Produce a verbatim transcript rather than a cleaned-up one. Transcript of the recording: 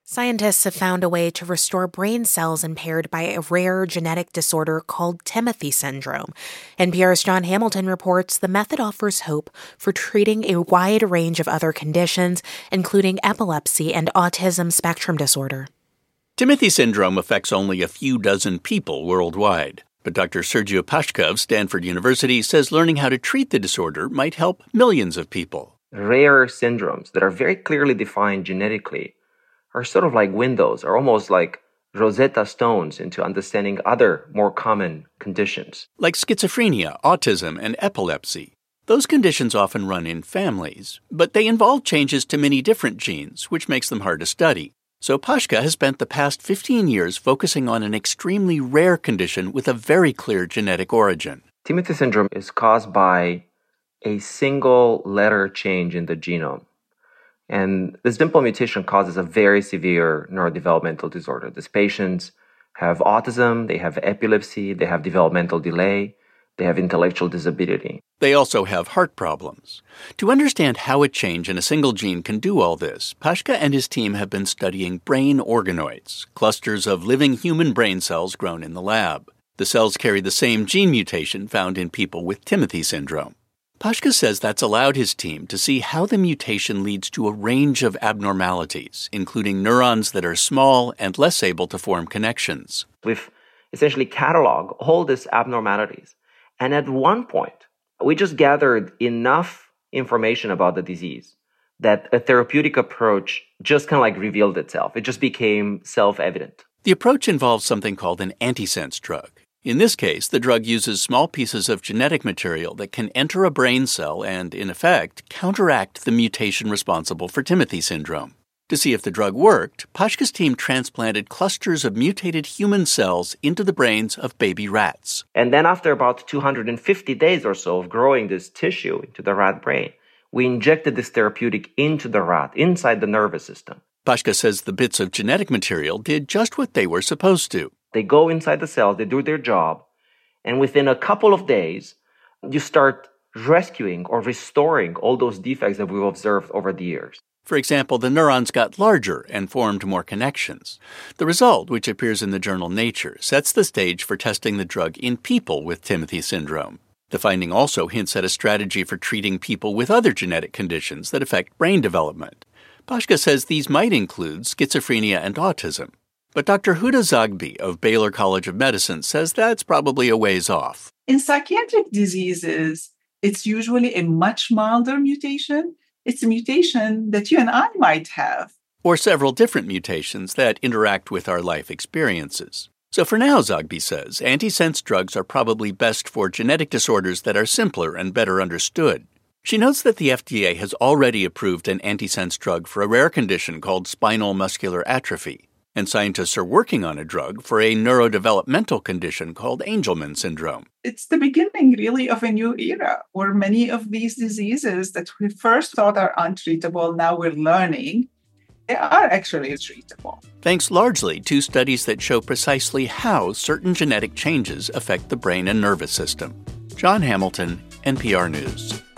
Scientists have found a way to restore brain cells impaired by a rare genetic disorder called Timothy syndrome. N P R's John Hamilton reports the method offers hope for treating a wide range of other conditions, including epilepsy and autism spectrum disorder. Timothy syndrome affects only a few dozen people worldwide, but Doctor Sergio Pashka of Stanford University says learning how to treat the disorder might help millions of people. Rare syndromes that are very clearly defined genetically are sort of like windows, are almost like Rosetta Stones into understanding other more common conditions. Like schizophrenia, autism, and epilepsy. Those conditions often run in families, but they involve changes to many different genes, which makes them hard to study. So Pashka has spent the past fifteen years focusing on an extremely rare condition with a very clear genetic origin. Timothy syndrome is caused by a single letter change in the genome. And this dimple mutation causes a very severe neurodevelopmental disorder. These patients have autism, they have epilepsy, they have developmental delay, they have intellectual disability. They also have heart problems. To understand how a change in a single gene can do all this, Pashka and his team have been studying brain organoids, clusters of living human brain cells grown in the lab. The cells carry the same gene mutation found in people with Timothy syndrome. Pashka says that's allowed his team to see how the mutation leads to a range of abnormalities, including neurons that are small and less able to form connections. We've essentially cataloged all these abnormalities. And at one point, we just gathered enough information about the disease that a therapeutic approach just kind of like revealed itself. It just became self-evident. The approach involves something called an antisense drug. In this case, the drug uses small pieces of genetic material that can enter a brain cell and, in effect, counteract the mutation responsible for Timothy syndrome. To see if the drug worked, Pashka's team transplanted clusters of mutated human cells into the brains of baby rats. And then after about two hundred fifty days or so of growing this tissue into the rat brain, we injected this therapeutic into the rat, inside the nervous system. Pashka says the bits of genetic material did just what they were supposed to. They go inside the cells, they do their job, and within a couple of days, you start rescuing or restoring all those defects that we've observed over the years. For example, the neurons got larger and formed more connections. The result, which appears in the journal Nature, sets the stage for testing the drug in people with Timothy syndrome. The finding also hints at a strategy for treating people with other genetic conditions that affect brain development. Pashka says these might include schizophrenia and autism. But Doctor Huda Zogby of Baylor College of Medicine says that's probably a ways off. In psychiatric diseases, it's usually a much milder mutation. It's a mutation that you and I might have. Or several different mutations that interact with our life experiences. So for now, Zogby says, antisense drugs are probably best for genetic disorders that are simpler and better understood. She notes that the F D A has already approved an antisense drug for a rare condition called spinal muscular atrophy. And scientists are working on a drug for a neurodevelopmental condition called Angelman syndrome. It's the beginning, really, of a new era where many of these diseases that we first thought are untreatable, now we're learning, they are actually treatable. Thanks largely to studies that show precisely how certain genetic changes affect the brain and nervous system. John Hamilton, N P R News.